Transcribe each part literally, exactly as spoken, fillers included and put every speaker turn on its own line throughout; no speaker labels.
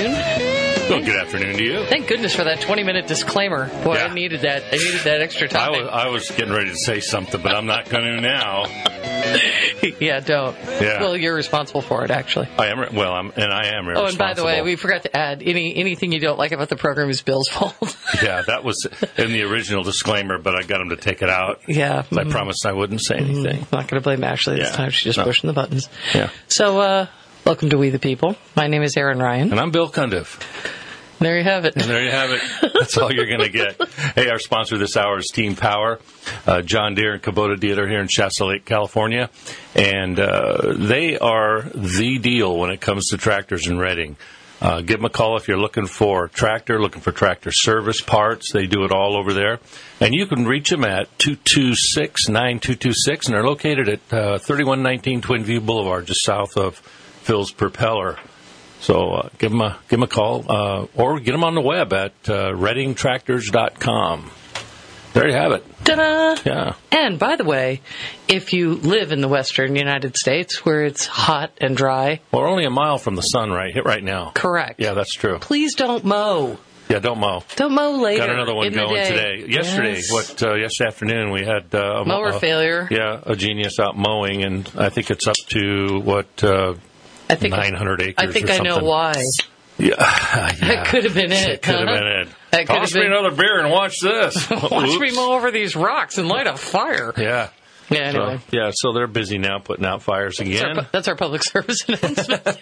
afternoon.
Well, good afternoon to you.
Thank goodness for that twenty-minute disclaimer. Boy,
Yeah.
I needed that. I needed that extra time.
I was, I was getting ready to say something, but I'm not going to now.
yeah, don't.
Yeah.
Well, you're responsible for it, actually.
I am, re- well, I'm, and I am responsible.
Oh, and by the way, we forgot to add, any anything you don't like about the program is Bill's fault.
Yeah, that was in the original disclaimer, but I got him to take it out.
Yeah.
I
mm-hmm.
promised I wouldn't say anything.
I'm not going to blame Ashley this
Yeah.
time. She's just
No.
pushing the buttons.
Yeah.
So, uh, welcome to We the People. My name is Aaron Ryan.
And I'm Bill Cundiff.
There you have it.
And there you have it. That's all you're going to get. Hey, our sponsor this hour is Team Power, uh, John Deere and Kubota dealer here in Shasta Lake, California. And uh, they are the deal when it comes to tractors in Redding. Uh, give them a call if you're looking for a tractor, looking for tractor service parts. They do it all over there. And you can reach them at two two six, nine two two six, and they're located at uh, thirty-one nineteen Twin View Boulevard, just south of Phil's Propeller. So uh, give them a give them a call, uh, or get them on the web at uh, redding tractors dot com. There you have it.
Ta-da!
Yeah.
And by the way, if you live in the western United States where it's hot and dry,
Well, we're only a mile from the sun right right now.
correct.
Yeah, that's true.
Please don't mow.
Yeah, don't mow.
Don't mow later.
Got another one
in the
going
day.
today. Yesterday,
Yes.
what? Uh, yesterday afternoon, we had uh, a
Mower
a,
failure.
Yeah, a genius out mowing, and I think it's up to what uh,
I think
nine hundred acres.
I think
or
I know
something.
why.
Yeah, yeah.
That could have been it.
It could have
huh?
been it.
That could
Toss
have
me
been-
another beer and watch this.
Watch me
Oops.
mow over these rocks and light a fire.
Yeah.
Yeah, anyway.
So, yeah, so they're busy now putting out fires
That's
again.
our, pu- that's our public service announcement.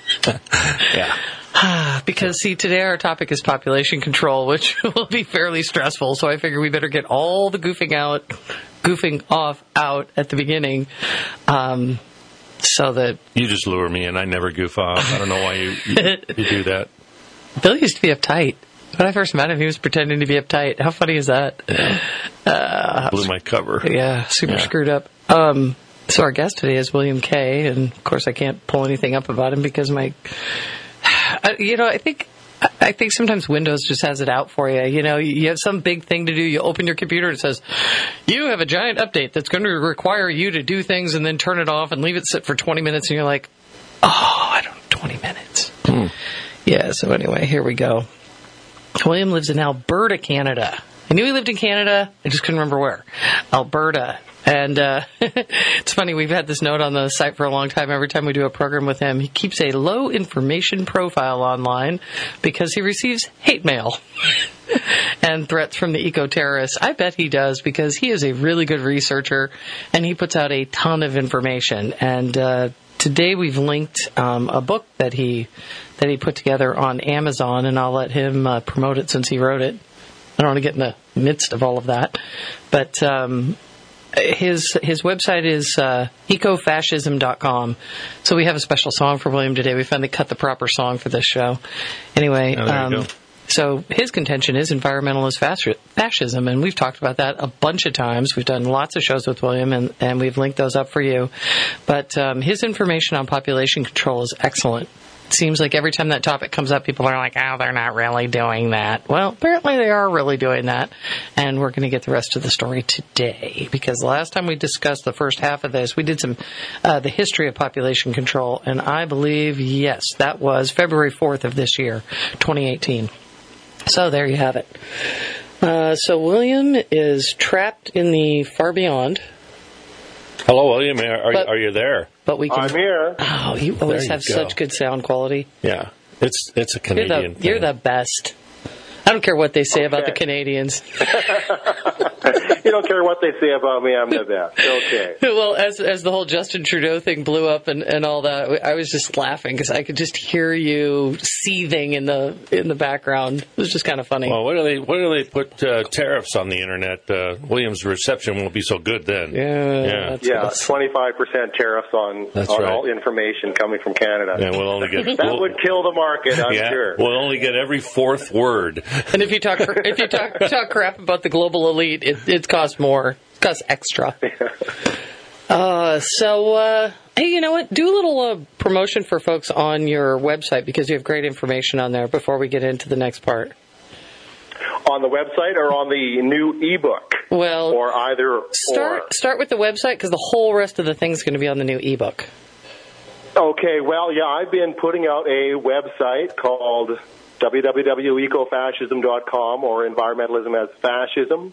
Yeah.
Because, see, today our topic is population control, which will be fairly stressful, so I figure we better get all the goofing out, goofing off out at the beginning, um, so that...
You just lure me in. I never goof off. I don't know why you, you, you do that.
Bill used to be uptight. When I first met him, he was pretending to be uptight. How funny is that? Uh,
Blew my cover.
Yeah, super
Yeah.
screwed up. Um, so our guest today is William Kay, and of course I can't pull anything up about him because my, you know, I think I think sometimes Windows just has it out for you. You know, you have some big thing to do. You open your computer and it says, you have a giant update that's going to require you to do things, and then turn it off and leave it sit for twenty minutes, and you're like, oh, I don't have twenty minutes.
Hmm.
Yeah, so anyway, here we go. William lives in Alberta, Canada. I knew he lived in Canada. I just couldn't remember where. Alberta. And uh, it's funny, we've had this note on the site for a long time. Every time we do a program with him, he keeps a low information profile online because he receives hate mail and threats from the eco-terrorists. I bet he does, because he is a really good researcher, and he puts out a ton of information. And uh, today we've linked um, a book that he that he put together on Amazon, and I'll let him uh, promote it since he wrote it. I don't want to get in the midst of all of that, but um, his his website is uh, ecofascism dot com. So we have a special song for William today. We finally cut the proper song for this show. Anyway,
Oh, there you
um,
go.
so his contention is environmentalist fasci- fascism, and we've talked about that a bunch of times. We've done lots of shows with William, and, and we've linked those up for you. But um, his information on population control is excellent. It seems like every time that topic comes up, people are like, oh, they're not really doing that. Well, apparently they are really doing that, and we're going to get the rest of the story today, because the last time we discussed the first half of this, we did some uh, the history of population control, and I believe, yes, that was February fourth of this year, twenty eighteen. So there you have it. Uh, so William is trapped in the far beyond.
Hello, William. Are, are,
But-
are you there?
But we can.
I'm here.
Oh, you always
you
have
go.
such good sound quality.
Yeah. It's it's a
You're
Canadian
the
thing.
you're the best. I don't care what they say about the
Okay.
Canadians.
You don't care what they say about me, I'm the best. Okay.
Well, as as the whole Justin Trudeau thing blew up and, and all that, I was just laughing because I could just hear you seething in the in the background. It was just kind of funny.
Well, what do they what do they put uh, tariffs on the internet? Uh, William's reception won't be so good then.
yeah,
Yeah.
that's
Yeah,
what
twenty-five percent tariffs on,
That's
on
right.
all information coming from Canada.
And we'll only get
That
we'll,
would kill the market, I'm
yeah,
sure.
we'll only get every fourth word.
And if you talk if you talk talk crap about the global elite, it it costs more. It costs extra. Uh, so, uh, hey, you know what? Do a little uh, promotion for folks on your website, because you have great information on there before we get into the next part.
On the website or on the new ebook?
Well,
Or either
start
or?
start with the website, because the whole rest of the thing's going to be on the new ebook.
Okay, well, yeah, I've been putting out a website called w w w dot ecofascism dot com, or Environmentalism as Fascism,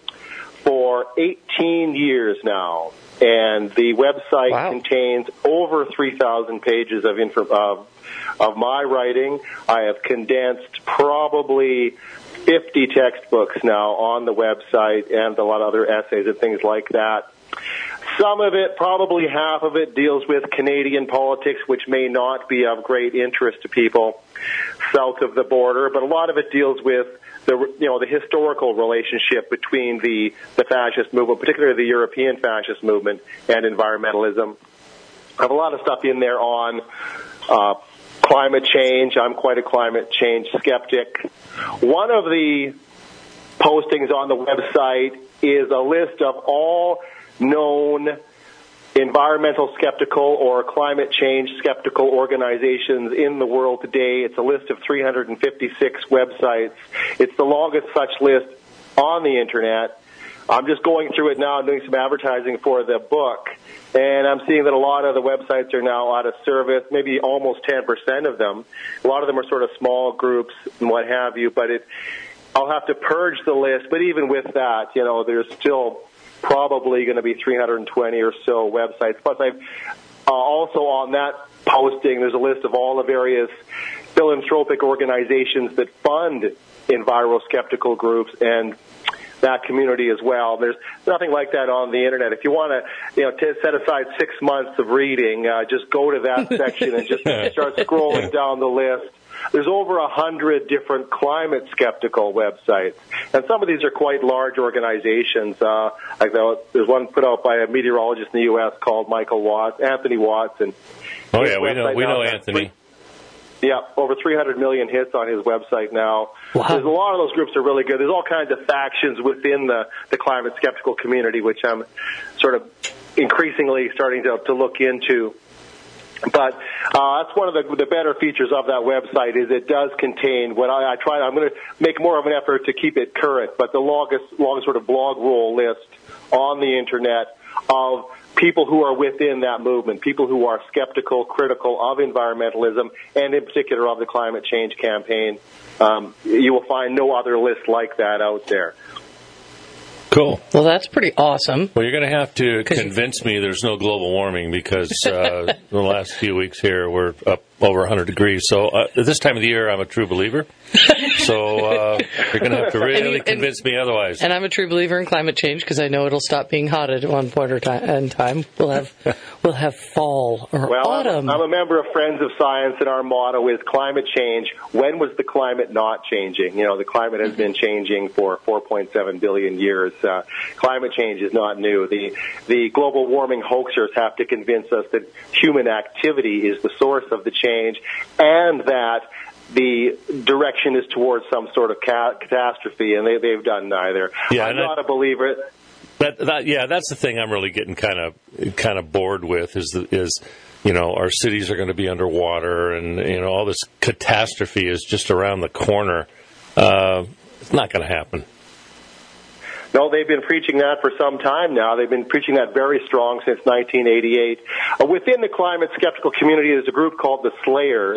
for eighteen years now. And the website
Wow.
contains over three thousand pages of, info, of, of my writing. I have condensed probably fifty textbooks now on the website and a lot of other essays and things like that. Some of it, probably half of it, deals with Canadian politics, which may not be of great interest to people south of the border, but a lot of it deals with the, you know, the historical relationship between the, the fascist movement, particularly the European fascist movement, and environmentalism. I have a lot of stuff in there on uh, climate change. I'm quite a climate change skeptic. One of the postings on the website is a list of all known environmental skeptical or climate change skeptical organizations in the world today. It's a list of three hundred fifty-six websites. It's the longest such list on the internet. I'm just going through it now and doing some advertising for the book, and I'm seeing that a lot of the websites are now out of service, maybe almost ten percent of them. A lot of them are sort of small groups and what have you, but it, I'll have to purge the list. But even with that, you know, there's still probably going to be three hundred twenty or so websites. Plus, I've uh, also on that posting, there's a list of all the various philanthropic organizations that fund enviro-skeptical groups and that community as well. There's nothing like that on the internet. If you want to, you know, to set aside six months of reading, uh, just go to that section and just start scrolling down the list. There's over a hundred different climate skeptical websites, and some of these are quite large organizations. Uh, like the, there's one put out by a meteorologist in the U S called Michael Watts, Anthony Watts, and
oh yeah, we know we know Anthony.
Yeah, over three hundred million hits on his website now. Wow. There's a lot of those groups are really good. There's all kinds of factions within the, the climate skeptical community, which I'm sort of increasingly starting to, to look into. But uh, that's one of the, the better features of that website is it does contain what I, I try. I'm going to make more of an effort to keep it current, but the longest, longest sort of blog roll list on the internet of people who are within that movement, people who are skeptical, critical of environmentalism, and in particular of the climate change campaign. Um, you will find no other list like that out there.
Cool.
Well, that's pretty awesome.
Well, you're going to have to convince me there's no global warming because uh, the last few weeks here we're up over one hundred degrees. So uh, at this time of the year, I'm a true believer. So uh, you're going to have to really and, convince and, me otherwise.
And I'm a true believer in climate change because I know it'll stop being hot at one point or time, in time. We'll have we'll have fall or
well,
autumn.
I'm a member of Friends of Science, and our motto is climate change. When was the climate not changing? You know, the climate has been changing for four point seven billion years. Uh, climate change is not new. The the global warming hoaxers have to convince us that human activity is the source of the change, and that the direction is towards some sort of ca- catastrophe, and they, they've done neither.
Yeah,
I'm not that, a believer.
That, that, yeah, that's the thing I'm really getting kind of kind of bored with is the, is you know our cities are going to be underwater, and you know all this catastrophe is just around the corner. Uh, it's not going to happen.
No, they've been preaching that for some time now. They've been preaching that very strong since nineteen eighty-eight. Uh, within the climate skeptical community, there's a group called the Slayers.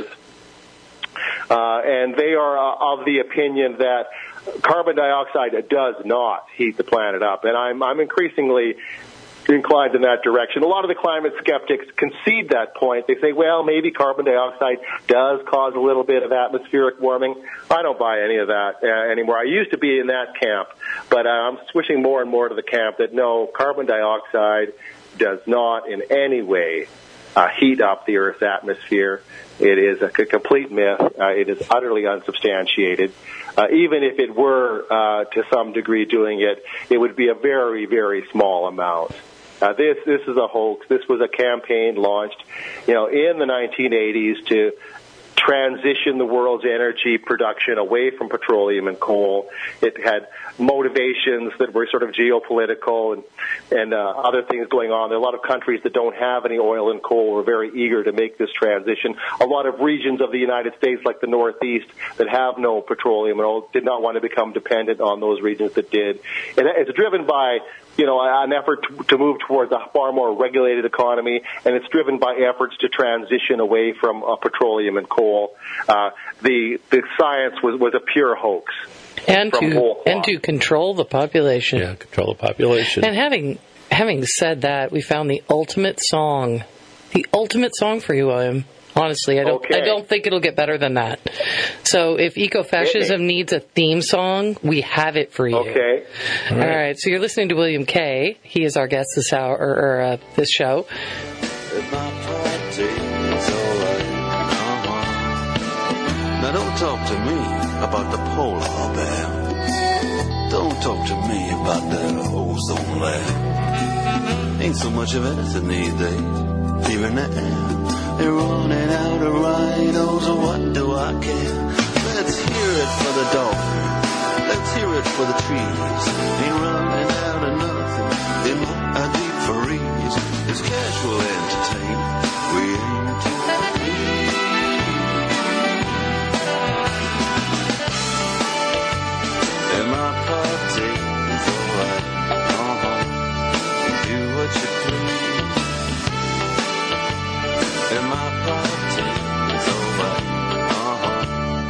Uh, and they are uh, of the opinion that carbon dioxide does not heat the planet up. And I'm, I'm increasingly inclined in that direction. A lot of the climate skeptics concede that point. They say, well, maybe carbon dioxide does cause a little bit of atmospheric warming. I don't buy any of that uh, anymore. I used to be in that camp, but uh, I'm switching more and more to the camp that no, carbon dioxide does not in any way uh, heat up the Earth's atmosphere. It is a complete myth. Uh, it is utterly unsubstantiated. Uh, even if it were, uh, to some degree, doing it, it would be a very, very small amount. Uh, this this is a hoax. This was a campaign launched, you know, in the nineteen eighties to transition the world's energy production away from petroleum and coal. It had motivations that were sort of geopolitical and, and uh, other things going on. There are a lot of countries that don't have any oil and coal were very eager to make this transition. A lot of regions of the United States, like the Northeast, that have no petroleum and oil, did not want to become dependent on those regions that did. And it's driven by, you know, an effort to move towards a far more regulated economy, and it's driven by efforts to transition away from uh, petroleum and coal. Uh, the the science was, was a pure hoax.
And to and to control the population.
Yeah, control the population.
And having having said that, we found the ultimate song, the ultimate song for you, William. Honestly, I don't
okay.
I don't think it'll get better than that. So if ecofascism needs a theme song, we have it for you.
Okay.
All right. All right. So you're listening to William Kay. He is our guest this hour or, or uh, this show.
Now don't talk to me about the polar bear. Don't talk to me about the ozone layer. Ain't so much of anything these days, even the air. They're running out of rhinos, so what do I care? Let's hear it for the dolphin. Let's hear it for the trees. Ain't running out of nothing in my deep freeze. It's casual entertainment. We aim to and my party is alright. Uh-huh. Do what you please. And my party is alright. Uh-huh.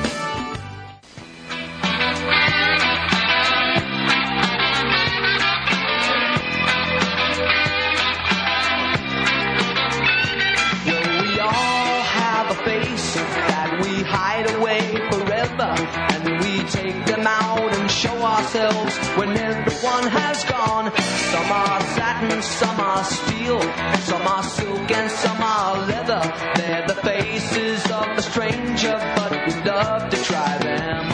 Well, we all have a face that we hide away forever, and we take them out and show ourselves when everyone has gone. Some are satin, some are steel, some are silk and some are leather. They're the faces of the stranger, but we love to try them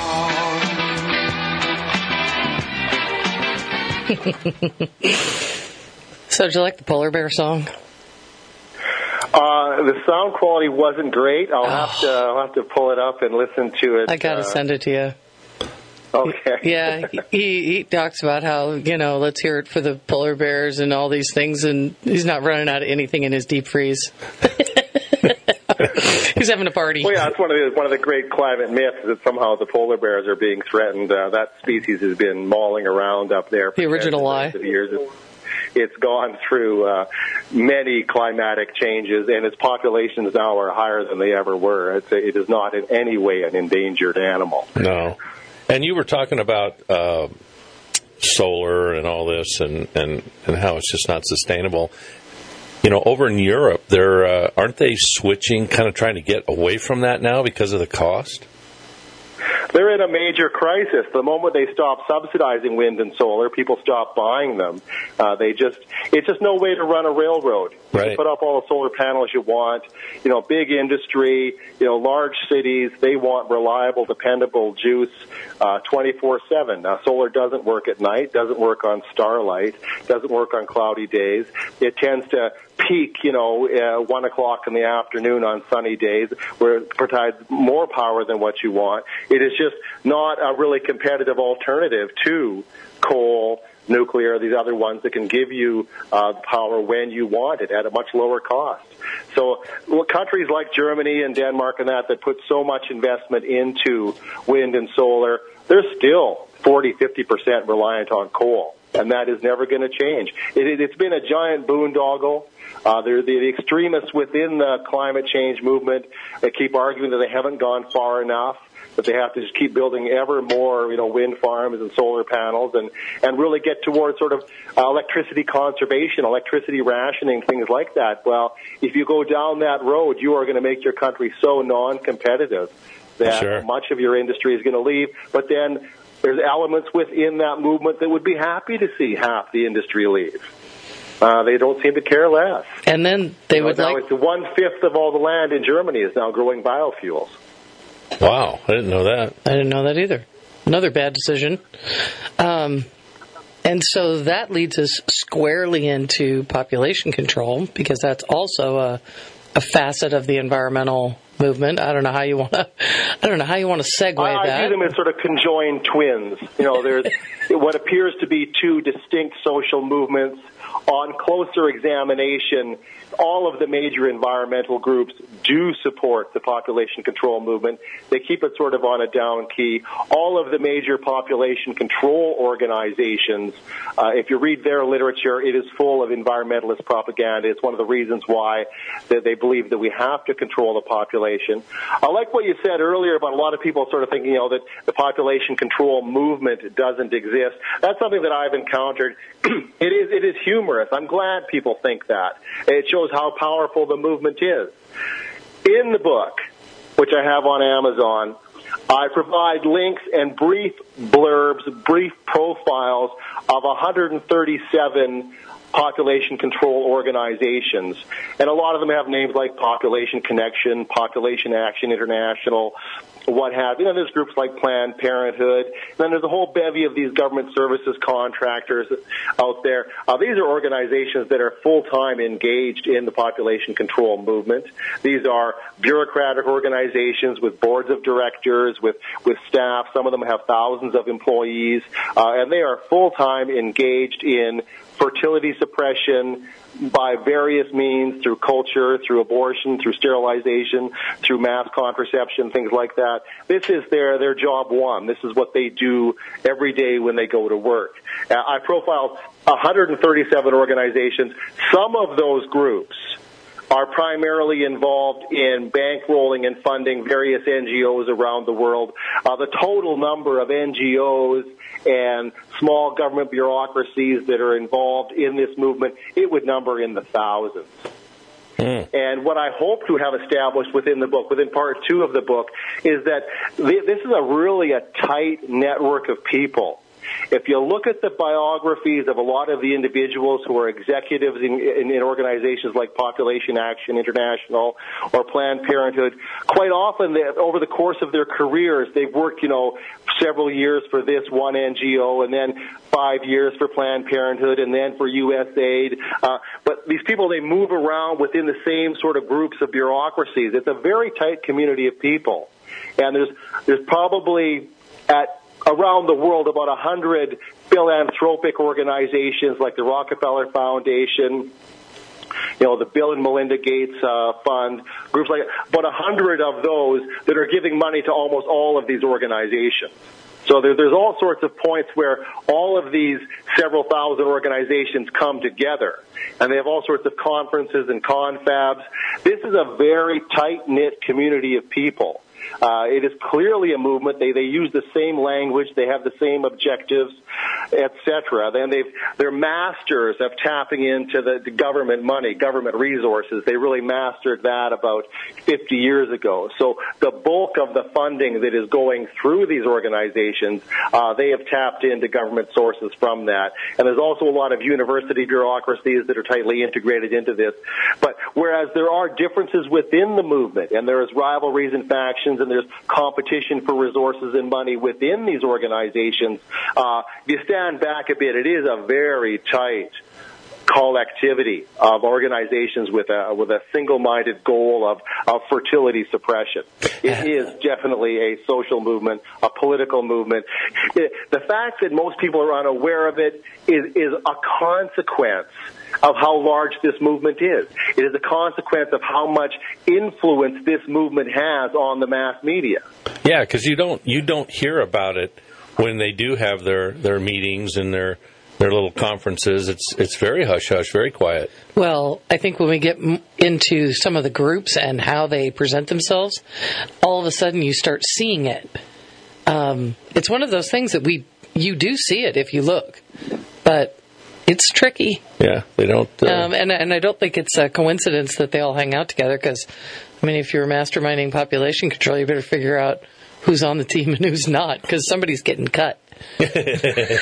on.
So did you like the Polar Bear song?
Uh, the sound quality wasn't great. I'll
oh.
have to I'll have to pull it up and listen to it.
I gotta uh, send it to you.
Okay.
Yeah, he he talks about how, you know, let's hear it for the polar bears and all these things, and he's not running out of anything in his deep freeze. He's having a party.
Well, yeah, it's one of the one of the great climate myths that somehow the polar bears are being threatened. Uh, that species has been mauling around up there for
the original lie.
Of years. It's, it's gone through uh, many climatic changes, and its populations now are higher than they ever were. It's a, it is not in any way an endangered animal.
No. And you were talking about uh, solar and all this, and, and, and how it's just not sustainable. You know, over in Europe, they're uh, aren't they switching, kind of trying to get away from that now because of the cost?
They're in a major crisis. The moment they stop subsidizing wind and solar, people stop buying them. Uh, they just, it's just no way to run a railroad.
Right.
You put up all the solar panels you want. You know, big industry, you know, large cities, they want reliable, dependable juice uh, twenty-four seven. Now, solar doesn't work at night, doesn't work on starlight, doesn't work on cloudy days. It tends to peak, you know, uh, one o'clock in the afternoon on sunny days, where it provides more power than what you want. It is just not a really competitive alternative to coal, nuclear, these other ones that can give you uh, power when you want it at a much lower cost. So well, countries like Germany and Denmark and that that put so much investment into wind and solar, they're still forty, fifty percent reliant on coal. And that is never going to change. It, it, it's been a giant boondoggle. Uh, the, the extremists within the climate change movement uh, keep arguing that they haven't gone far enough, that they have to just keep building ever more, you know, wind farms and solar panels, and, and really get towards sort of uh, electricity conservation, electricity rationing, things like that. Well, if you go down that road, you are going to make your country so non-competitive that
sure.
much of your industry is going to leave. But then there's elements within that movement that would be happy to see half the industry leave. Uh, they don't seem to care less.
And then they
you know,
would
now
like...
it's one-fifth of all the land in Germany is now growing biofuels.
Wow, I didn't know that.
I didn't know that either. Another bad decision. Um, and so that leads us squarely into population control, because that's also a, a facet of the environmental movement. I don't know how you want to. I don't know how you want to segue
I,
that.
I view them as sort of conjoined twins. You know, there's what appears to be two distinct social movements. On closer examination, all of the major environmental groups do support the population control movement. They keep it sort of on a down key. All of the major population control organizations, uh, if you read their literature, it is full of environmentalist propaganda. It's one of the reasons why that they believe that we have to control the population. I like what you said earlier about a lot of people sort of thinking, you know, that the population control movement doesn't exist. That's something that I've encountered. It is, it is humorous. I'm glad people think that. It shows how powerful the movement is. In the book, which I have on Amazon, I provide links and brief blurbs, brief profiles of one hundred thirty-seven population control organizations. And a lot of them have names like Population Connection, Population Action International, what have you. And there's groups like Planned Parenthood. And then there's a whole bevy of these government services contractors out there. Uh, these are organizations that are full-time engaged in the population control movement. These are bureaucratic organizations with boards of directors, with, with staff. Some of them have thousands of employees. Uh, and they are full-time engaged in fertility suppression by various means, through culture, through abortion, through sterilization, through mass contraception, things like that. This is their, their job one. This is what they do every day when they go to work. Uh, I profiled one hundred thirty-seven organizations. Some of those groups are primarily involved in bankrolling and funding various N G Os around the world. Uh, the total number of N G Os and small government bureaucracies that are involved in this movement, it would number in the thousands. Mm. And what I hope to have established within the book, within part two of the book, is that th- this is a really a tight network of people. If you look at the biographies of a lot of the individuals who are executives in, in, in organizations like Population Action International or Planned Parenthood, quite often they, over the course of their careers, they've worked, you know, several years for this one N G O and then five years for Planned Parenthood and then for U S A I D. Uh, but these people, they move around within the same sort of groups of bureaucracies. It's a very tight community of people. And there's there's probably at around the world about a hundred philanthropic organizations like the Rockefeller Foundation, you know, the Bill and Melinda Gates uh, Fund, groups like about a hundred of those that are giving money to almost all of these organizations. So there, there's all sorts of points where all of these several thousand organizations come together, and they have all sorts of conferences and confabs. This is a very tight-knit community of people. Uh, it is clearly a movement. They they use the same language. They have the same objectives, et cetera. Then they've they're masters of tapping into the, the government money, government resources. They really mastered that about fifty years ago. So the bulk of the funding that is going through these organizations, uh, they have tapped into government sources from that. And there's also a lot of university bureaucracies that are tightly integrated into this. But whereas there are differences within the movement, and there is rivalries and factions, and there's competition for resources and money within these organizations, uh, if you stand back a bit, it is a very tight collectivity of organizations with a with a single-minded goal of, of fertility suppression. It is definitely a social movement, a political movement. It, the fact that most people are unaware of it is, is a consequence of how large this movement is. It is a consequence of how much influence this movement has on the mass media.
Yeah, because you don't you don't hear about it when they do have their, their meetings and their their little conferences. It's it's very hush hush, very quiet.
Well, I think when we get m- into some of the groups and how they present themselves, all of a sudden you start seeing it. Um, it's one of those things that we you do see it if you look, but it's tricky.
Yeah, they don't. Uh...
Um, and and I don't think it's a coincidence that they all hang out together. Because, I mean, if you're masterminding population control, you better figure out who's on the team and who's not, because somebody's getting cut.
Cut in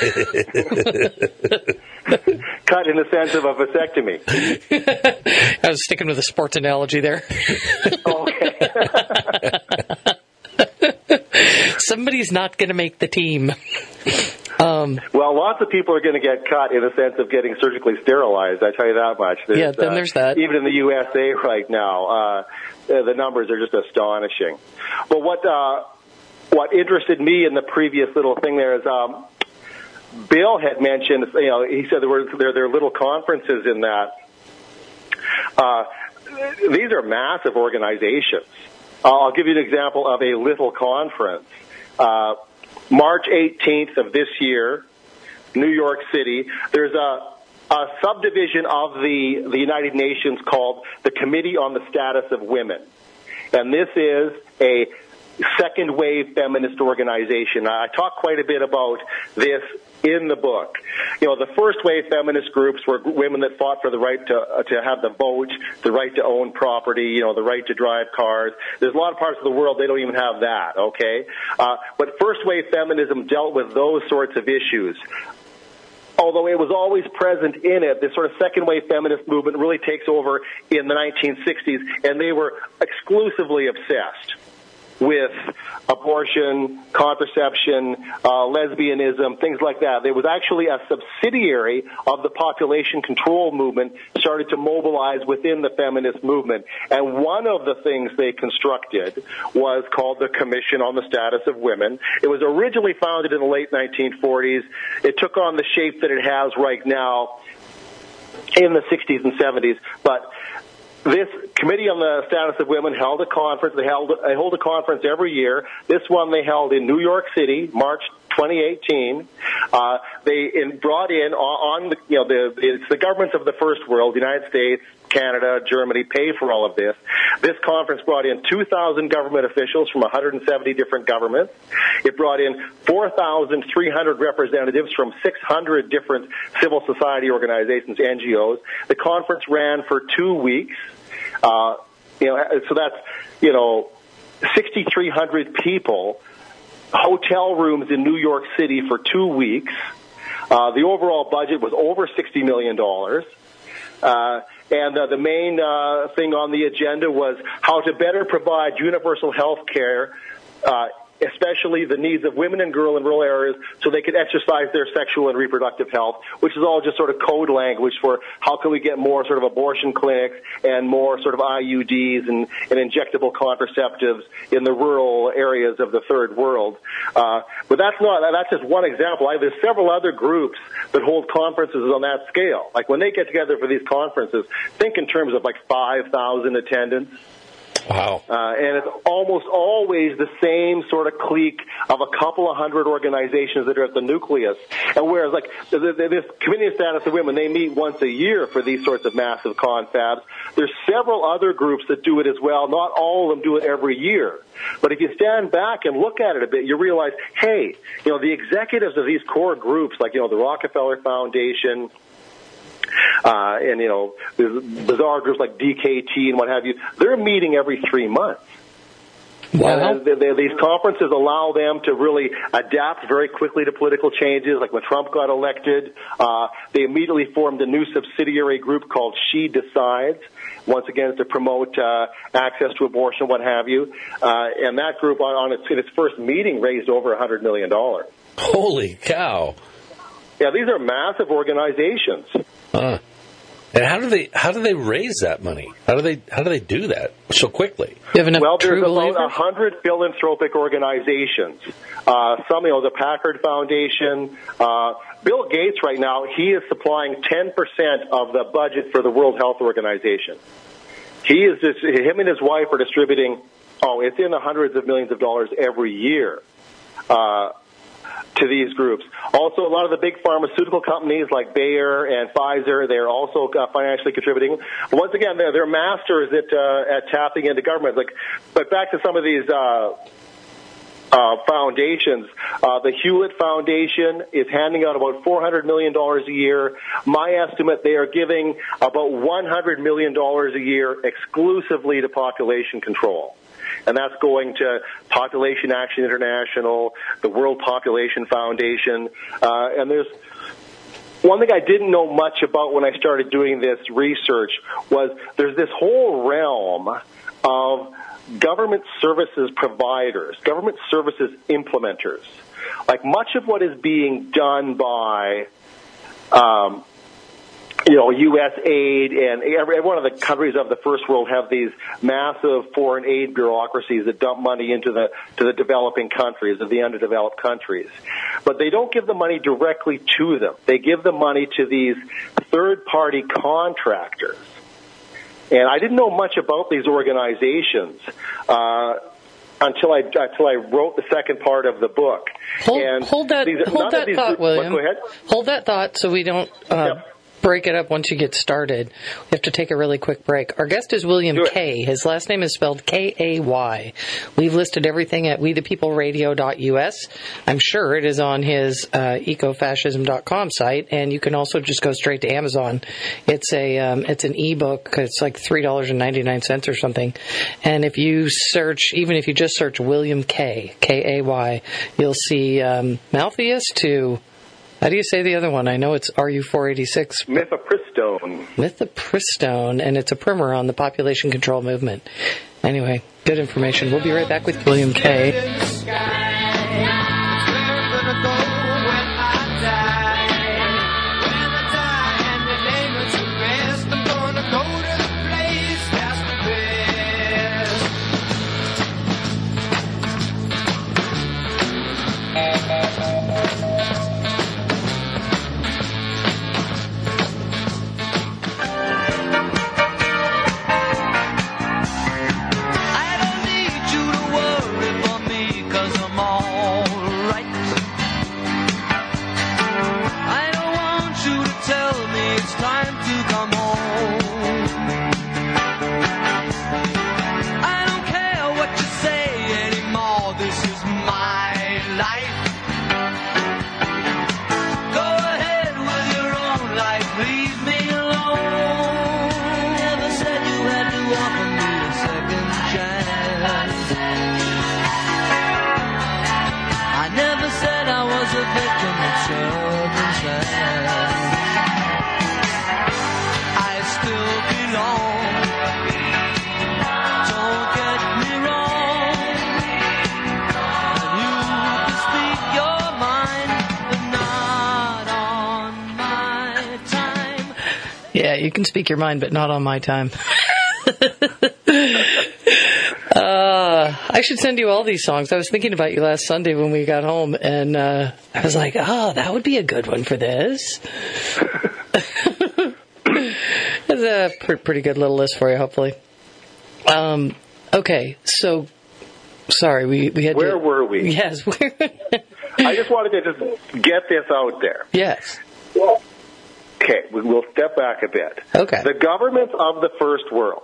the sense of a vasectomy.
I was sticking with a sports analogy there.
Okay.
Somebody's not going to make the team. Um,
well, lots of people are going to get cut in the sense of getting surgically sterilized. I tell you that much. There's,
yeah, then there's that.
Uh, even in the U S A right now, uh, the numbers are just astonishing. But what uh, what interested me in the previous little thing there is um, Bill had mentioned, you know, he said there were there, there are little conferences in that. Uh, these are massive organizations. I'll give you an example of a little conference. Uh, March eighteenth of this year, New York City, there's a, a subdivision of the, the United Nations called the Committee on the Status of Women. And this is a second wave feminist organization. I talk quite a bit about this in the book. You know, the first wave feminist groups were women that fought for the right to uh, to have the vote, the right to own property, you know, the right to drive cars. There's a lot of parts of the world they don't even have that, okay? Uh, but first wave feminism dealt with those sorts of issues. Although it was always present in it, this sort of second wave feminist movement really takes over in the nineteen sixties, and they were exclusively obsessed with abortion, contraception, uh, lesbianism, things like that. There was actually a subsidiary of the population control movement started to mobilize within the feminist movement. And one of the things they constructed was called the Commission on the Status of Women. It was originally founded in the late nineteen forties. It took on the shape that it has right now in the sixties and seventies. But this Committee on the Status of Women held a conference. They held they hold a conference every year. This one they held in New York City, March twenty eighteen. Uh, they in, brought in on, on the you know the it's the governments of the first world, the United States, Canada, Germany, pay for all of this. This conference brought in two thousand government officials from one hundred seventy different governments. It brought in four thousand three hundred representatives from six hundred different civil society organizations, N G Os. The conference ran for two weeks. Uh, you know, so that's, you know, six thousand three hundred people, hotel rooms in New York City for two weeks. Uh, the overall budget was over sixty million dollars. Uh, and uh, the main uh, thing on the agenda was how to better provide universal health care, uh, especially the needs of women and girls in rural areas so they could exercise their sexual and reproductive health, which is all just sort of code language for how can we get more sort of abortion clinics and more sort of I U Ds and, and injectable contraceptives in the rural areas of the third world. Uh, but that's not, that's just one example. I, there's several other groups that hold conferences on that scale. Like when they get together for these conferences, think in terms of like five thousand attendants.
Wow.
Uh, and it's almost always the same sort of clique of a couple of hundred organizations that are at the nucleus. And whereas, like, this Committee on Status of Women, they meet once a year for these sorts of massive confabs. There's several other groups that do it as well. Not all of them do it every year. But if you stand back and look at it a bit, you realize, hey, you know, the executives of these core groups, like, you know, the Rockefeller Foundation, Uh, and, you know, there's bizarre groups like D K T and what have you, they're meeting every three months.
Wow.
And they, they, these conferences allow them to really adapt very quickly to political changes. Like when Trump got elected, uh, they immediately formed a new subsidiary group called She Decides, once again to promote uh, access to abortion, what have you. Uh, and that group, on, on its, in its first meeting, raised over one hundred million dollars.
Holy cow.
Yeah, these are massive organizations.
Uh, and how do they how do they raise that money? How do they how do they do that so quickly?
You have enough
well, there's
true
about
believers?
a hundred philanthropic organizations. Uh, some, you know, the Packard Foundation. Uh, Bill Gates right now, he is supplying ten percent of the budget for the World Health Organization. He is just, him and his wife are distributing. Oh, it's in the hundreds of millions of dollars every year. Uh, to these groups. Also, a lot of the big pharmaceutical companies like Bayer and Pfizer, they're also uh, financially contributing. Once again, they're, they're masters at, uh, at tapping into government. Like, but back to some of these uh, uh, foundations. Uh, the Hewlett Foundation is handing out about four hundred million dollars a year. My estimate, they are giving about one hundred million dollars a year exclusively to population control. And that's going to Population Action International, the World Population Foundation. Uh, and there's one thing I didn't know much about when I started doing this research was there's this whole realm of government services providers, government services implementers. like much of what is being done by, um, you know, U S aid and every one of the countries of the first world have these massive foreign aid bureaucracies that dump money into the to the developing countries, of the underdeveloped countries. But they don't give the money directly to them. They give the money to these third-party contractors. And I didn't know much about these organizations uh, until I until I wrote the second part of the book.
Hold,
and
hold that
these,
hold that
these,
thought, William.
Go ahead.
Hold that thought so we don't uh,
Yep.
break it up once you get started. We have to take a really quick break. Our guest is William Kay. His last name is spelled K A Y. We've listed everything at we the people radio dot U S. I'm sure it is on his uh, ecofascism dot com site, and you can also just go straight to Amazon. It's a um, it's an ebook. It's like three dollars and ninety-nine cents or something. And if you search, even if you just search William Kay, K A Y, you'll see um, Malthus to... How do you say the other one? I know it's R U four eighty-six.
Mifepristone.
Mifepristone, and it's a primer on the population control movement. Anyway, good information. We'll be right back with William Kay. Yeah, you can speak your mind, but not on my time. uh, I should send you all these songs. I was thinking about you last Sunday when we got home, and uh, I was like, oh, that would be a good one for this. It's a pr- pretty good little list for you, hopefully. Um, okay, so, sorry, we, we had
Where
to...
were we?
Yes, where...
I just wanted to just get this out there.
Yes.
Okay, we'll step back a bit.
Okay.
The governments of the first world,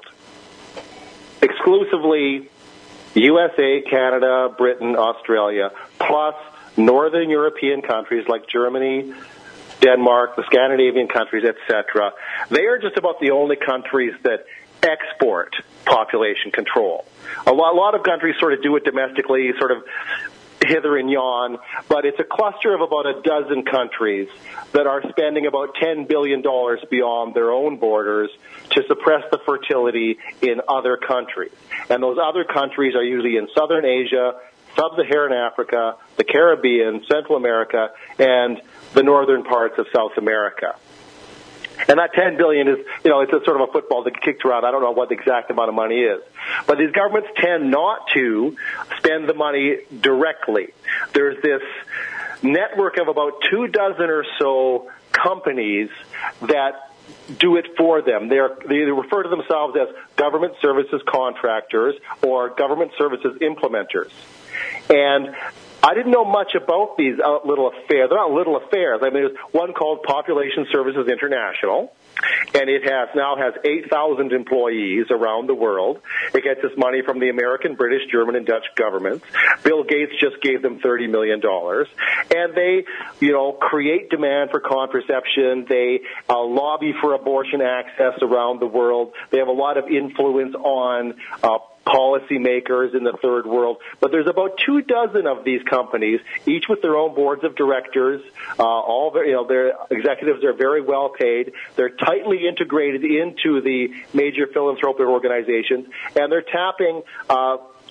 exclusively U S A, Canada, Britain, Australia, plus northern European countries like Germany, Denmark, the Scandinavian countries, et cetera, they are just about the only countries that export population control. A lot, a lot of countries sort of do it domestically, sort of hither and yon, but it's a cluster of about a dozen countries that are spending about ten billion dollars beyond their own borders to suppress the fertility in other countries. And those other countries are usually in Southern Asia, Sub-Saharan Africa, the Caribbean, Central America, and the northern parts of South America. And that ten billion dollars is, you know, it's a sort of a football that kicked around. I don't know what the exact amount of money is. But these governments tend not to spend the money directly. There's this network of about two dozen or so companies that do it for them. They're, they refer to themselves as government services contractors or government services implementers. And I didn't know much about these uh, little affairs. They're not little affairs. I mean, there's one called Population Services International, and it has now has eight thousand employees around the world. It gets its money from the American, British, German, and Dutch governments. Bill Gates just gave them thirty million dollars. And they, you know, create demand for contraception. They uh, lobby for abortion access around the world. They have a lot of influence on uh policymakers in the third world, but there's about two dozen of these companies, each with their own boards of directors. Uh, all their, you know, their executives are very well paid. They're tightly integrated into the major philanthropic organizations, and they're tapping uh,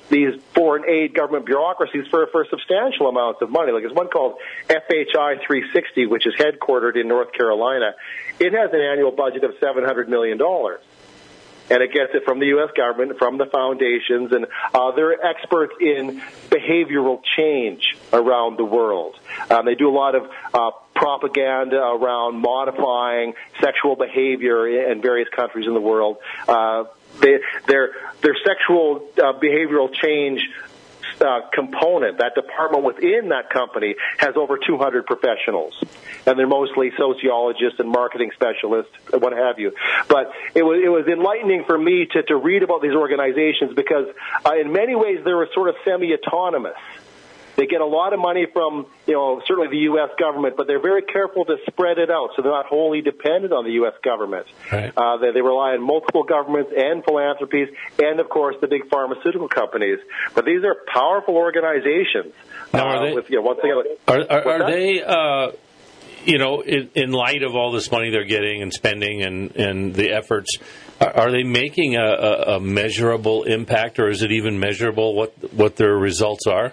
these foreign aid government bureaucracies for, for substantial amounts of money. Like there's one called F H I three sixty, which is headquartered in North Carolina. It has an annual budget of seven hundred million dollars. And it gets it from the U S government, from the foundations, and uh, they're experts in behavioral change around the world. Um, they do a lot of uh, propaganda around modifying sexual behavior in various countries in the world. Uh, they, their their sexual uh, behavioral change Uh, component, that department within that company, has over two hundred professionals, and they're mostly sociologists and marketing specialists, what have you. But it was it was enlightening for me to, to read about these organizations because uh, in many ways they were sort of semi-autonomous. They get a lot of money from, you know, certainly the U S government, but they're very careful to spread it out, so they're not wholly dependent on the U S government.
Right.
Uh, they, they rely on multiple governments and philanthropies, and of course the big pharmaceutical companies. But these are powerful organizations.
Now, are
uh,
they?
With, you know, one thing,
Are, are, are
that?
they? Uh, you know, in, in light of all this money they're getting and spending and, and the efforts, are, are they making a, a, a measurable impact, or is it even measurable what what their results are?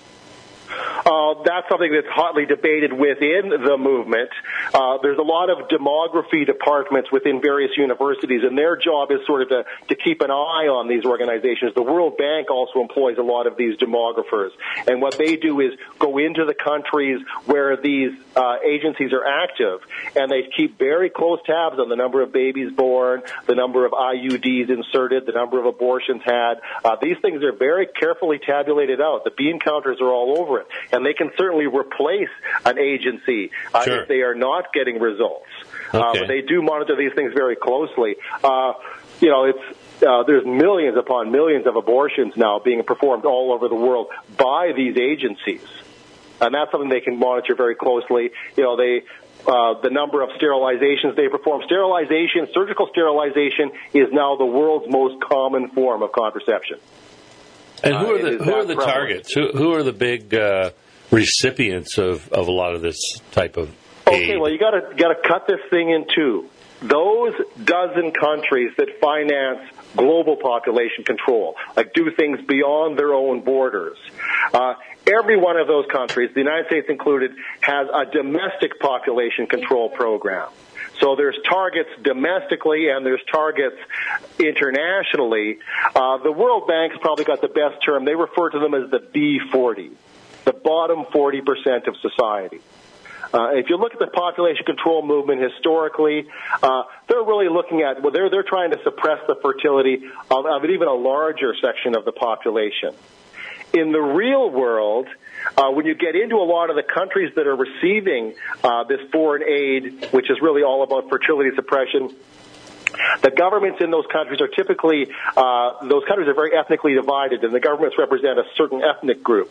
Uh, that's something that's hotly debated within the movement. Uh, there's a lot of demography departments within various universities, and their job is sort of to, to keep an eye on these organizations. The World Bank also employs a lot of these demographers, and what they do is go into the countries where these uh, agencies are active, and they keep very close tabs on the number of babies born, the number of I U Ds inserted, the number of abortions had. Uh, these things are very carefully tabulated out. The bean counters are all over it. And they can certainly replace an agency uh,
sure.
if they are not getting results.
Okay.
Uh, but they do monitor these things very closely. Uh, you know, it's uh, there's millions upon millions of abortions now being performed all over the world by these agencies, and that's something they can monitor very closely. You know, they. Uh, the number of sterilizations they perform. Sterilization, surgical sterilization, is now the world's most common form of contraception.
And who are the
uh,
who are the
prevalent.
targets? Who who are the big uh, recipients of, of a lot of this type of aid?
Okay, well, you got to got to cut this thing in two. Those dozen countries that finance global population control, like do things beyond their own borders. Uh, every one of those countries, the United States included, has a domestic population control program. So there's targets domestically and there's targets internationally. Uh, the World Bank's probably got the best term. They refer to them as the B forty, the bottom forty percent of society. Uh, if you look at the population control movement historically, uh, they're really looking at, well, they're, they're trying to suppress the fertility of, of even a larger section of the population. In the real world, uh, when you get into a lot of the countries that are receiving uh, this foreign aid, which is really all about fertility suppression, the governments in those countries are typically, uh, those countries are very ethnically divided, and the governments represent a certain ethnic group.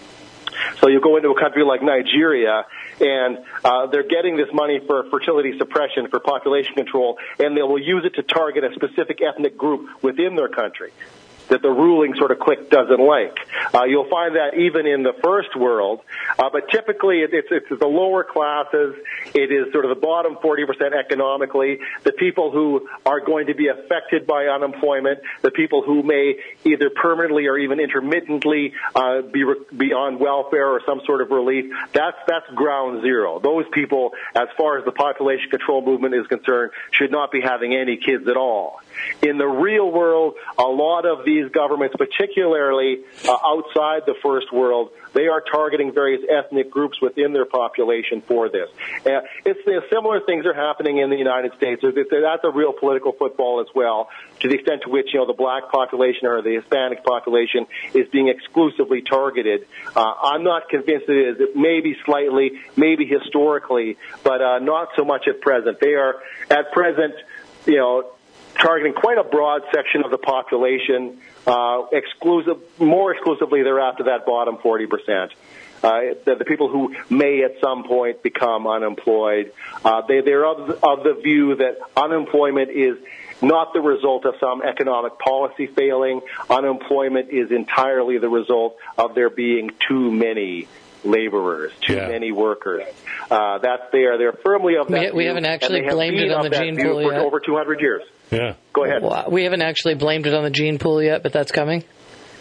So you go into a country like Nigeria, and uh, they're getting this money for fertility suppression, for population control, and they will use it to target a specific ethnic group within their country that the ruling sort of clique doesn't like. Uh, you'll find that even in the first world, uh, but typically it, it's, it's the lower classes. It is sort of the bottom forty percent economically, the people who are going to be affected by unemployment, the people who may either permanently or even intermittently uh, be, re- be on welfare or some sort of relief. That's, that's ground zero. Those people, as far as the population control movement is concerned, should not be having any kids at all. In the real world, a lot of these governments, particularly uh, outside the first world, they are targeting various ethnic groups within their population for this. Uh, it's uh, similar things are happening in the United States. It's, that's a real political football as well, to the extent to which, you know, the black population or the Hispanic population is being exclusively targeted. Uh, I'm not convinced it is. It may be slightly, maybe historically, but uh, not so much at present. They are, at present, you know, targeting quite a broad section of the population, uh, exclusive, more exclusively thereafter that bottom forty percent. Uh, the, the people who may at some point become unemployed. Uh, they, they're of, of the view that unemployment is not the result of some economic policy failing. Unemployment is entirely the result of there being too many laborers, too
yeah.
many workers. Uh, that's there. They're firmly of that
We,
view,
we haven't actually
have
blamed it on the
that
gene
view
pool
for
yet.
over two hundred years.
Yeah.
Go ahead.
Well, we haven't actually blamed it on the gene pool yet, but that's coming.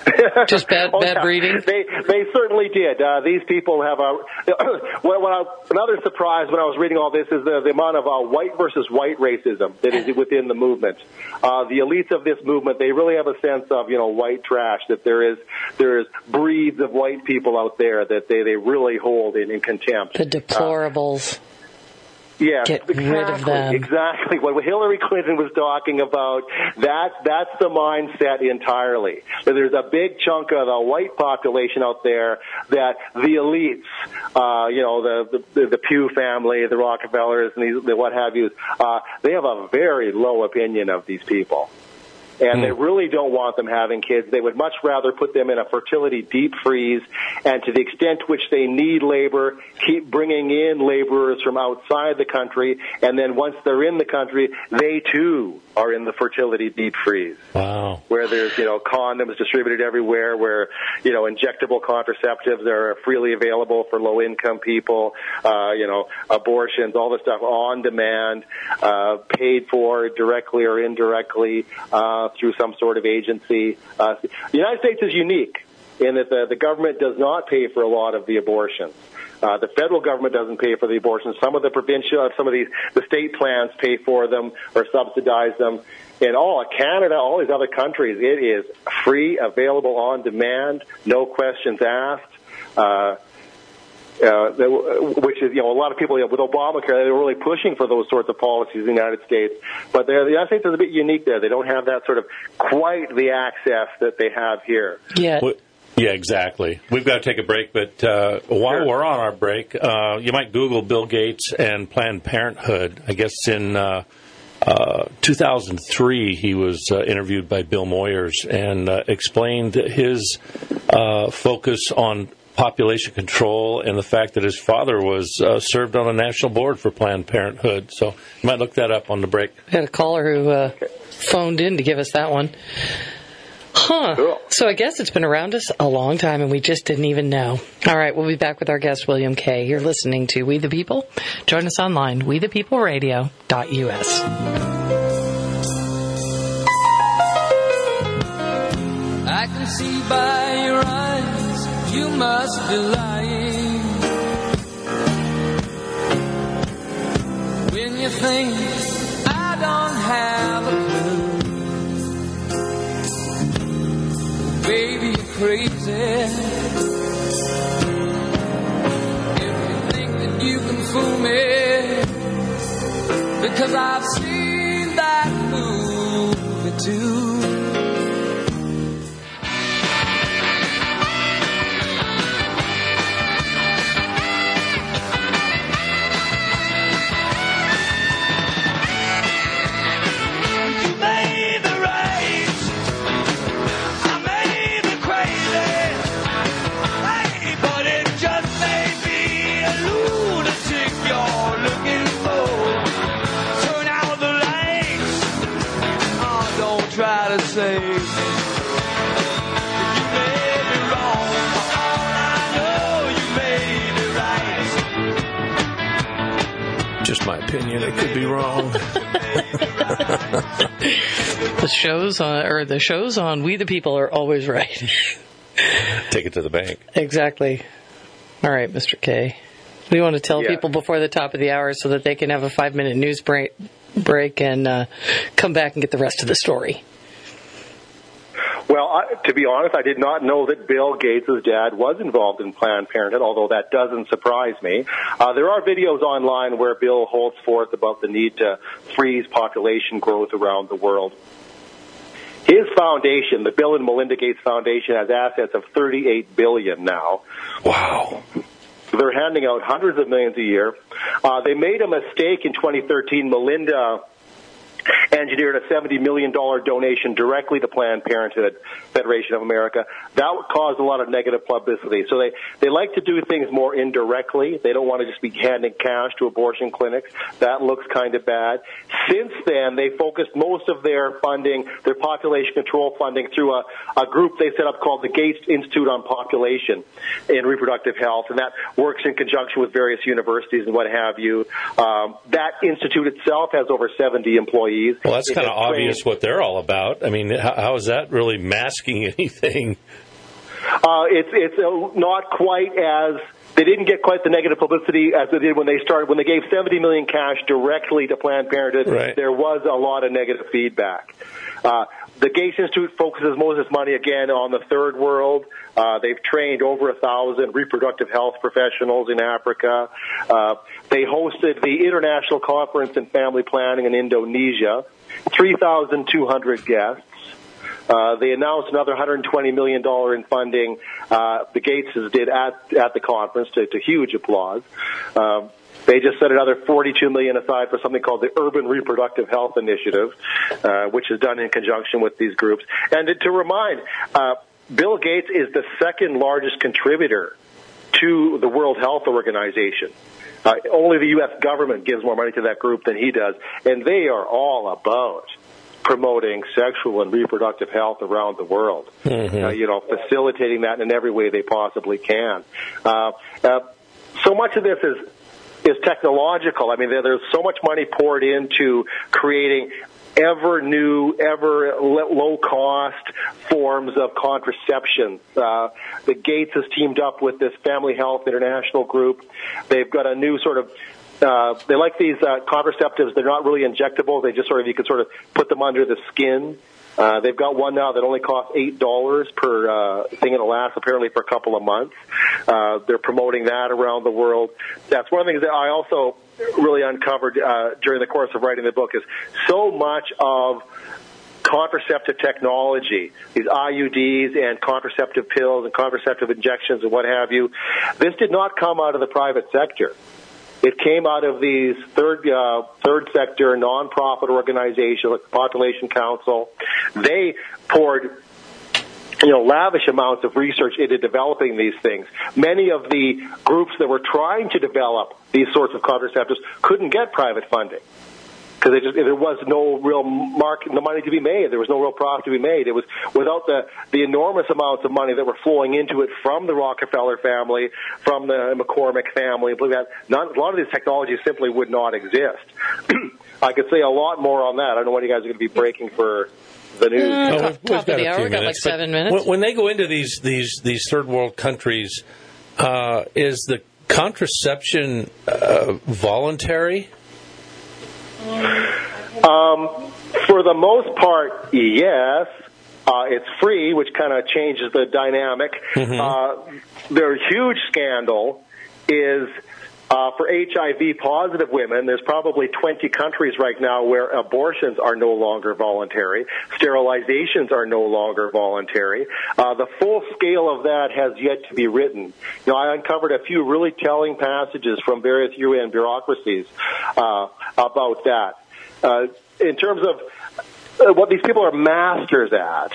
Just bad,
oh,
bad
yeah.
breeding?
They they certainly did. Uh, these people have a. When, when I, another surprise when I was reading all this is the, the amount of uh, white versus white racism that is within the movement. Uh, the elites of this movement, they really have a sense of, you know, white trash, that there is there is breeds of white people out there that they, they really hold in, in contempt.
The deplorables. Uh,
Yeah,
Get
exactly,
rid of them.
Exactly. What Hillary Clinton was talking about, that, that's the mindset entirely. There's a big chunk of the white population out there that the elites, uh, you know, the, the, the Pew family, the Rockefellers, and these, the what have you, uh, they have a very low opinion of these people. And they really don't want them having kids. They would much rather put them in a fertility deep freeze, and to the extent to which they need labor, keep bringing in laborers from outside the country, and then once they're in the country, they too are in the fertility deep freeze.
Wow.
Where there's, you know, condoms distributed everywhere, where, you know, injectable contraceptives are freely available for low-income people, uh, you know, abortions, all this stuff on demand, uh, paid for directly or indirectly, uh, through some sort of agency. Uh, the United States is unique in that the, the government does not pay for a lot of the abortions. Uh, the federal government doesn't pay for the abortions. Some of the provincial, some of these, the state plans pay for them or subsidize them. In all of Canada, all these other countries, it is free, available on demand, no questions asked. Uh, Uh, which is, you know, a lot of people, you know, with Obamacare, they were really pushing for those sorts of policies in the United States. But the United States is a bit unique there. They don't have that sort of quite the access that they have here.
Yeah.
Well, yeah, exactly. We've got to take a break, but uh, while
Sure.
we're on our break, uh, you might Google Bill Gates and Planned Parenthood. I guess in uh, uh, two thousand three, he was uh, interviewed by Bill Moyers and uh, explained his uh, focus on population control and the fact that his father was uh, served on a national board for Planned Parenthood. So you might look that up on the break.
We had a caller who uh, phoned in to give us that one. Huh.
Cool.
So I guess it's been around us a long time and we just didn't even know. All right, we'll be back with our guest, William Kay. You're listening to We the People. Join us online, we the people radio dot U S.
I can see by your eyes you must be lying when you think I don't have a clue. Baby, you're crazy if you think that you can fool me, because I've seen that movie too. Say you made me wrong, for all I know you made me right.
Just my opinion. It could be wrong.
The shows on, or the shows on We the People are always right.
Take it to the bank.
Exactly. All right, Mister K. We want to tell
Yeah.
people before the top of the hour so that they can have a five-minute news break, break and uh, come back and get the rest of the story.
Well, I, to be honest, I did not know that Bill Gates' dad was involved in Planned Parenthood, although that doesn't surprise me. Uh, there are videos online where Bill holds forth about the need to freeze population growth around the world. His foundation, the Bill and Melinda Gates Foundation, has assets of thirty-eight billion dollars now.
Wow.
They're handing out hundreds of millions a year. Uh, they made a mistake in twenty thirteen. Melinda engineered a seventy million dollars donation directly to Planned Parenthood Federation of America. That caused a lot of negative publicity. So they, they like to do things more indirectly. They don't want to just be handing cash to abortion clinics. That looks kind of bad. Since then, they focused most of their funding, their population control funding, through a, a group they set up called the Gates Institute on Population and Reproductive Health, and that works in conjunction with various universities and what have you. Um, that institute itself has over seventy employees.
Well, that's
It
kind of
has trained-
obvious what they're all about. I mean, how, how is that really masking
risking anything.
Uh, it's it's uh, not quite as they didn't get quite the negative publicity as they did when they started when they gave seventy million cash directly to Planned Parenthood.
Right.
There was a lot of negative feedback. Uh, the Gates Institute focuses most of its money again on the third world. Uh, they've trained over a thousand reproductive health professionals in Africa. Uh, they hosted the International Conference in Family Planning in Indonesia. three thousand two hundred guests. Uh, they announced another one hundred twenty million dollars in funding. Uh, the Gateses did at at the conference to, to huge applause. Um, they just set another forty-two million dollars aside for something called the Urban Reproductive Health Initiative, uh, which is done in conjunction with these groups. And to, to remind, uh, Bill Gates is the second largest contributor to the World Health Organization. Uh, only the U S government gives more money to that group than he does, and they are all about promoting sexual and reproductive health around the world. Mm-hmm. Uh, you know, facilitating that in every way they possibly can. Uh, uh, so much of this is is technological. I mean, there, there's so much money poured into creating ever new, ever low cost forms of contraception. Uh, the Gates has teamed up with this Family Health International group. They've got a new sort of Uh, they like these uh, contraceptives. They're not really injectable. They just sort of, you can sort of put them under the skin. Uh, they've got one now that only costs eight dollars per uh, thing, and it lasts apparently for a couple of months. Uh, they're promoting that around the world. That's one of the things that I also really uncovered uh, during the course of writing the book is so much of contraceptive technology, these I U Ds and contraceptive pills and contraceptive injections and what have you, this did not come out of the private sector. It came out of these third uh, third sector nonprofit organizations like the Population Council. They poured, you know, lavish amounts of research into developing these things. Many of the groups that were trying to develop these sorts of contraceptives couldn't get private funding because there was no real market, no money to be made. There was no real profit to be made. It was without the the enormous amounts of money that were flowing into it from the Rockefeller family, from the McCormick family, that not, a lot of these technologies simply would not exist. I could say a lot more on that. I don't know when you guys are going to be breaking for the news.
Uh,
no,
top,
we've, we've
top of the hour. We've got like seven minutes.
When, when they go into these these these third world countries, uh, is the contraception uh, voluntary?
Um, for the most part, yes. Uh, it's free, which kind of changes the dynamic. Mm-hmm. Uh, their huge scandal is uh, for H I V positive women. There's probably twenty countries right now where abortions are no longer voluntary. Sterilizations are no longer voluntary. Uh, the full scale of that has yet to be written. You know, I uncovered a few really telling passages from various U N bureaucracies uh, about that. Uh, in terms of uh, what these people are masters at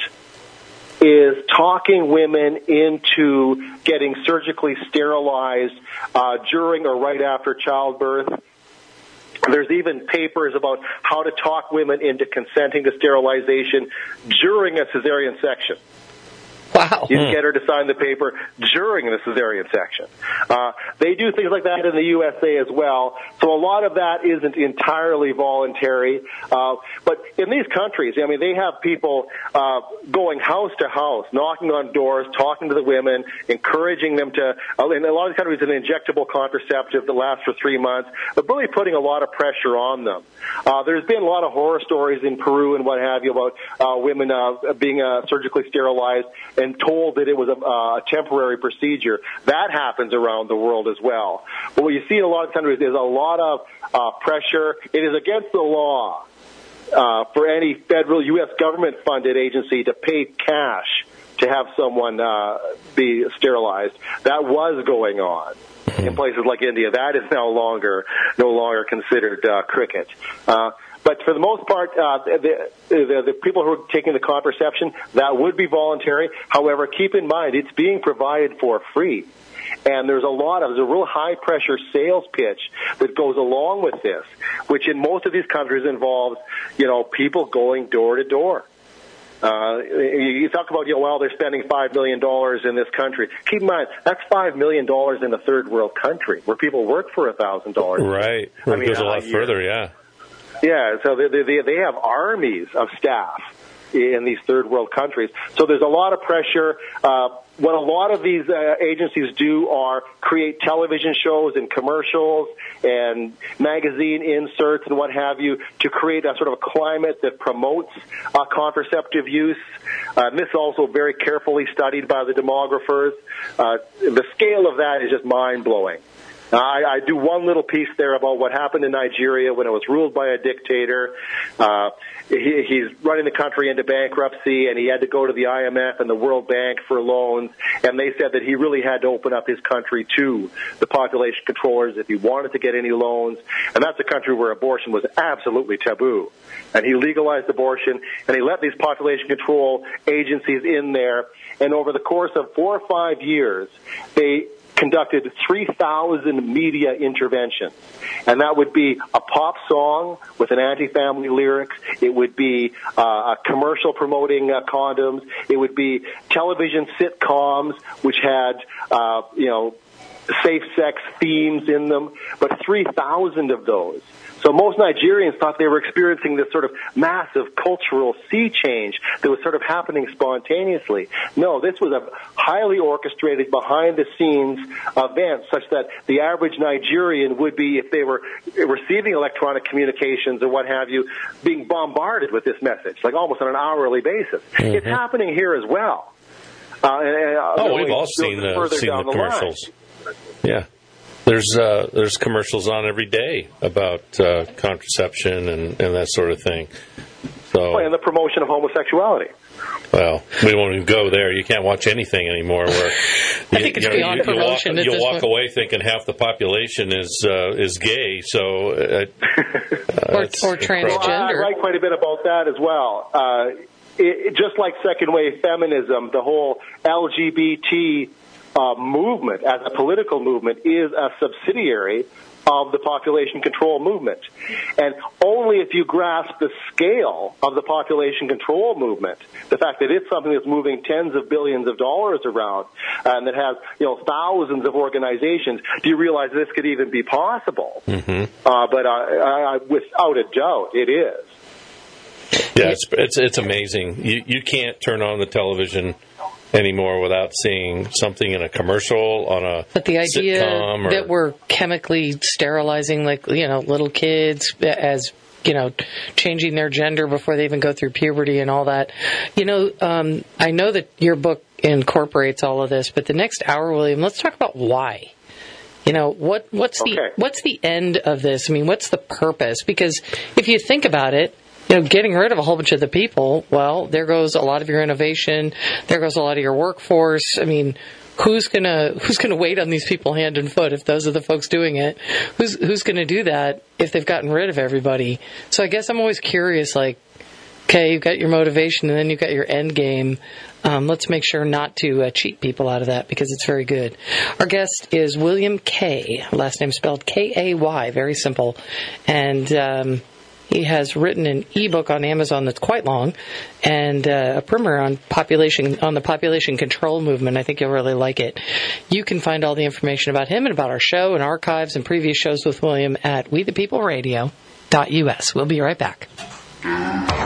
is talking women into getting surgically sterilized uh, during or right after childbirth. There's even papers about how to talk women into consenting to sterilization during a cesarean section.
Wow.
You get her to sign the paper during the cesarean section. Uh, they do things like that in the U S A as well. So a lot of that isn't entirely voluntary. Uh, but in these countries, I mean, they have people uh, going house to house, knocking on doors, talking to the women, encouraging them to, uh, in a lot of countries, an injectable contraceptive that lasts for three months, but really putting a lot of pressure on them. Uh, there's been a lot of horror stories in Peru and what have you about uh, women uh, being uh, surgically sterilized and told that it was a, uh, a temporary procedure. That happens around the world as well. But what you see in a lot of countries is a lot of uh, pressure. It is against the law uh, for any federal U S government-funded agency to pay cash to have someone uh, be sterilized. That was going on in places like India. That is no longer no longer considered uh, cricket. Uh, But for the most part, uh, the, the, the people who are taking the contraception, that would be voluntary. However, keep in mind, it's being provided for free. And there's a lot of, there's a real high-pressure sales pitch that goes along with this, which in most of these countries involves, you know, people going door to door. Uh, you talk about, you know, well, they're spending five million dollars in this country. Keep in mind, that's five million dollars in a third world country where people work for one thousand dollars.
Right. Well, I mean, it goes a lot further, yeah.
Yeah, so they, they, they have armies of staff in these third world countries. So there's a lot of pressure. Uh, what a lot of these uh, agencies do are create television shows and commercials and magazine inserts and what have you to create a sort of a climate that promotes uh, contraceptive use. Uh, and this is also very carefully studied by the demographers. Uh, the scale of that is just mind-blowing. Uh, I, I do one little piece there about what happened in Nigeria when it was ruled by a dictator. Uh, he, he's running the country into bankruptcy, and he had to go to the I M F and the World Bank for loans, and they said that he really had to open up his country to the population controllers if he wanted to get any loans. And that's a country where abortion was absolutely taboo. And he legalized abortion, and he let these population control agencies in there, and over the course of four or five years, they conducted three thousand media interventions. And that would be a pop song with an anti-family lyrics. It would be uh, a commercial promoting uh, condoms. It would be television sitcoms which had, uh, you know, safe sex themes in them. But three thousand of those. So most Nigerians thought they were experiencing this sort of massive cultural sea change that was sort of happening spontaneously. No, this was a highly orchestrated, behind-the-scenes event such that the average Nigerian would be, if they were receiving electronic communications or what have you, being bombarded with this message, like almost on an hourly basis. Mm-hmm. It's happening here as well. Uh, and, uh,
oh, we've all seen the, seen the commercials. The yeah. There's uh, there's commercials on every day about uh, contraception and, and that sort of thing. So,
oh, and the promotion of homosexuality.
Well, we won't even go there. You can't watch anything anymore. Where you,
I think it's
you know,
beyond
you,
promotion.
You'll walk, you'll walk
point.
away thinking half the population is uh, is gay. So, uh,
or, or transgender.
Well, I write quite a bit about that as well. Uh, it, just like second wave feminism, the whole L G B T Uh, movement as a political movement is a subsidiary of the population control movement. And only if you grasp the scale of the population control movement, the fact that it's something that's moving tens of billions of dollars around and that has, you know, thousands of organizations, do you realize this could even be possible? Mm-hmm. Uh, but uh, uh, without a doubt, it is.
Yeah, it's it's, it's amazing. You you can't turn on the television anymore without seeing something in a commercial, on a
But the idea
sitcom or...
that we're chemically sterilizing, like, you know, little kids as, you know, changing their gender before they even go through puberty and all that. You know, um, I know that your book incorporates all of this, but the next hour, William, let's talk about why. You know, what what's
okay.
the what's the end of this? I mean, what's the purpose? Because if you think about it, you know, getting rid of a whole bunch of the people, well, there goes a lot of your innovation. There goes a lot of your workforce. I mean, who's gonna who's gonna wait on these people hand and foot if those are the folks doing it? Who's who's gonna do that if they've gotten rid of everybody? So I guess I'm always curious, like, okay, you've got your motivation and then you've got your end game. Um, let's make sure not to uh, cheat people out of that because it's very good. Our guest is William Kay, last name spelled K A Y, very simple. And um he has written an ebook on Amazon that's quite long, and uh, a primer on population on the population control movement. I think you'll really like it. You can find all the information about him and about our show and archives and previous shows with William at we the people radio dot U S. We'll be right back.